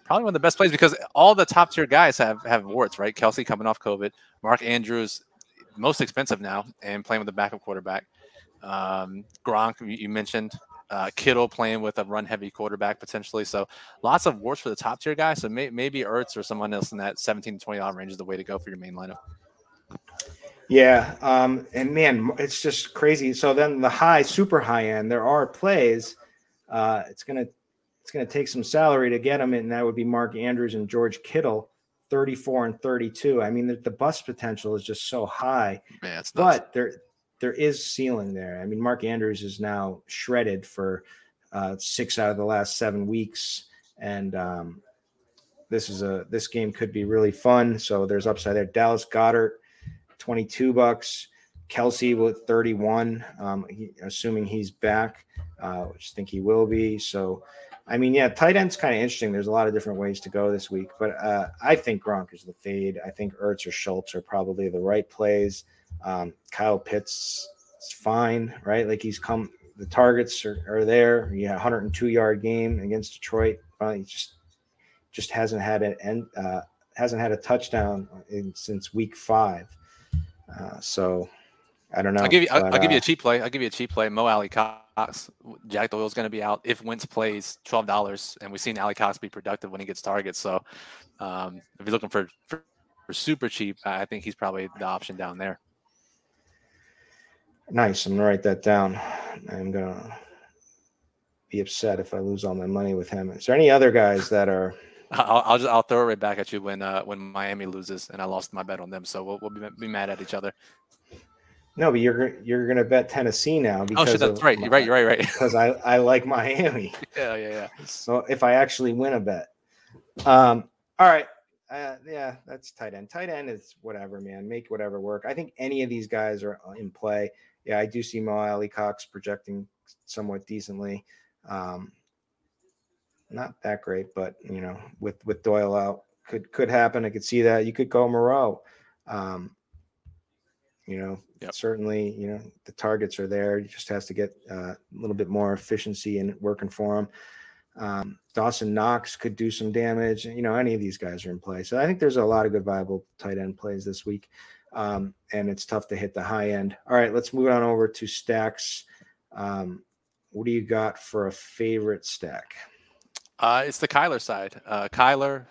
Probably one of the best plays because all the top tier guys have have warts, right? Kelsey coming off COVID, Mark Andrews, most expensive now, and playing with a backup quarterback. Um, Gronk, you, you mentioned. Uh, Kittle playing with a run heavy quarterback potentially. So lots of warts for the top tier guys. So may, maybe Ertz or someone else in that seventeen to twenty dollars range is the way to go for your main lineup. Yeah. Um, and man, it's just crazy. So then the high, super high end, there are plays. Uh, it's going to, it's going to take some salary to get them in. And that would be Mark Andrews and George Kittle, thirty-four and thirty-two. I mean, the, the bust potential is just so high, Man, it's but there, there is ceiling there. I mean, Mark Andrews is now shredded for uh, six out of the last seven weeks. And um, this is a, this game could be really fun. So there's upside there. Dallas Goedert, twenty-two bucks. Kelsey with thirty-one, um, he, assuming he's back, uh, which I think he will be. So, I mean, yeah, tight end's kind of interesting. There's a lot of different ways to go this week, but uh, I think Gronk is the fade. I think Ertz or Schultz are probably the right plays. Um, Kyle Pitts is fine, right? Like he's come, the targets are, are there. Yeah, one hundred two yard game against Detroit. Uh, he just just hasn't had an uh, hasn't had a touchdown in, since week five. Uh, so I don't know. I'll give you. I'll, but, I'll give you uh, a cheap play. I'll give you a cheap play. Mo Alley Cox. Jack Doyle's going to be out if Wentz plays twelve dollars, and we've seen Alley Cox be productive when he gets targets. So um, if you're looking for, for for super cheap, I think he's probably the option down there. Nice. I'm gonna write that down. I'm gonna be upset if I lose all my money with him. Is there any other guys that are? I'll, I'll just I'll throw it right back at you when uh, when Miami loses and I lost my bet on them. So we'll we'll be, be mad at each other. No, but you're you're gonna bet Tennessee now because oh shit, that's of, right. You're right. You're right. Right. Because I, I like Miami. yeah, yeah, yeah. So if I actually win a bet, um, all right, uh, yeah, that's tight end. Tight end is whatever, man. Make whatever work. I think any of these guys are in play. Yeah, I do see Mo Alley Cox projecting somewhat decently. Um, not that great, but you know, with with Doyle out, could could happen. I could see that. You could go Moreau. Um, you know, yep. Certainly, you know, the targets are there. He just has to get uh, a little bit more efficiency in working for him. Um, Dawson Knox could do some damage. You know, any of these guys are in play. So I think there's a lot of good viable tight end plays this week. Um, and it's tough to hit the high end. All right, let's move on over to stacks. Um, what do you got for a favorite stack? Uh, it's the Kyler side. Uh, Kyler,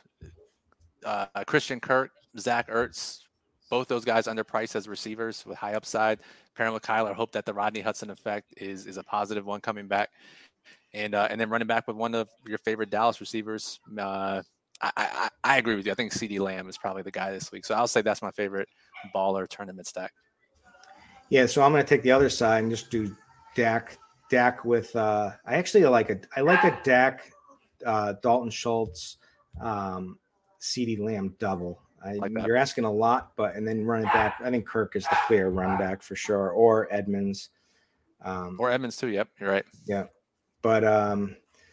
uh, Christian Kirk, Zach Ertz, both those guys underpriced as receivers with high upside. Pairing with Kyler, hope that the Rodney Hudson effect is is a positive one coming back. And uh, and then running back with one of your favorite Dallas receivers. Uh, I, I, I agree with you. I think CeeDee Lamb is probably the guy this week. So I'll say that's my favorite baller tournament stack. Yeah, so I'm going to take the other side and just do Dak. Dak with uh, I actually like a I like a Dak, uh, Dalton Schultz, um, CeeDee Lamb double. I, like you're asking a lot, but and then running back, I think Kirk is the clear run back for sure, or Edmonds. Um, or Edmonds too. Yep, you're right. Yeah, but um,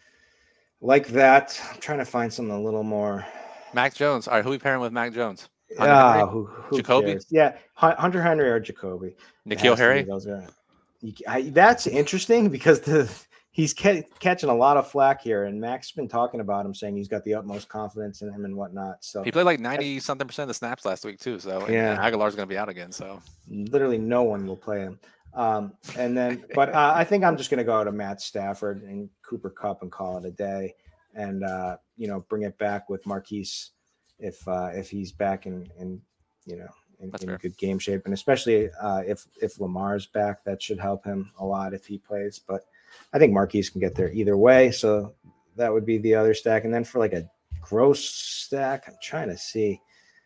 like that, I'm trying to find something a little more. Mac Jones. All right, who are we pairing with Mac Jones? Yeah, who, who Jacoby? Cares? Yeah, Hunter Henry or Jacoby. N'Keal Harry. Those guys. I, that's interesting because the he's ca- catching a lot of flack here, and Mac's been talking about him, saying he's got the utmost confidence in him and whatnot. So he played like ninety something percent of the snaps last week too. So yeah, and Aguilar's going to be out again. So literally no one will play him. Um, and then, but uh, I think I'm just going to go to Matt Stafford and Cooper Kupp and call it a day, and uh, you know, bring it back with Marquise if uh, if he's back in, in you know. in, in good game shape, and especially uh, if if Lamar's back, that should help him a lot if he plays. But I think Marquise can get there either way, so that would be the other stack. And then for like a gross stack, I'm trying to see.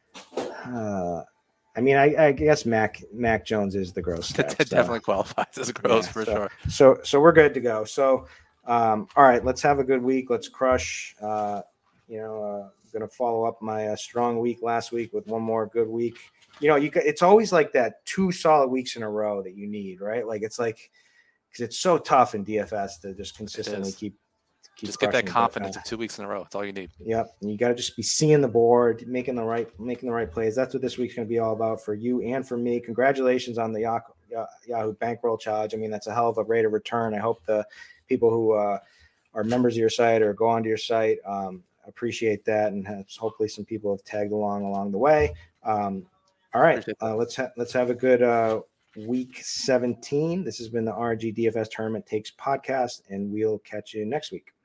Uh, I mean, I, I guess Mac Mac Jones is the gross stack. It so. definitely qualifies as a gross yeah, for so, sure. So so we're good to go. So um, all right, let's have a good week. Let's crush. Uh, you know, uh, I'm gonna follow up my uh, strong week last week with one more good week. You know, you it's always like that two solid weeks in a row that you need, right? Like it's like because it's so tough in D F S to just consistently keep, keep just get that confidence uh, of two weeks in a row. That's all you need. Yep, and you got to just be seeing the board, making the right, making the right plays. That's what this week's going to be all about for you and for me. Congratulations on the Yahoo, Yahoo Bankroll Challenge. I mean, that's a hell of a rate of return. I hope the people who uh, are members of your site or go onto your site. Um, appreciate that, and have, hopefully some people have tagged along along the way. Um, all right, uh, let's ha- let's have a good uh, week seventeen. This has been the R N G D F S Tournament Takes podcast, and we'll catch you next week.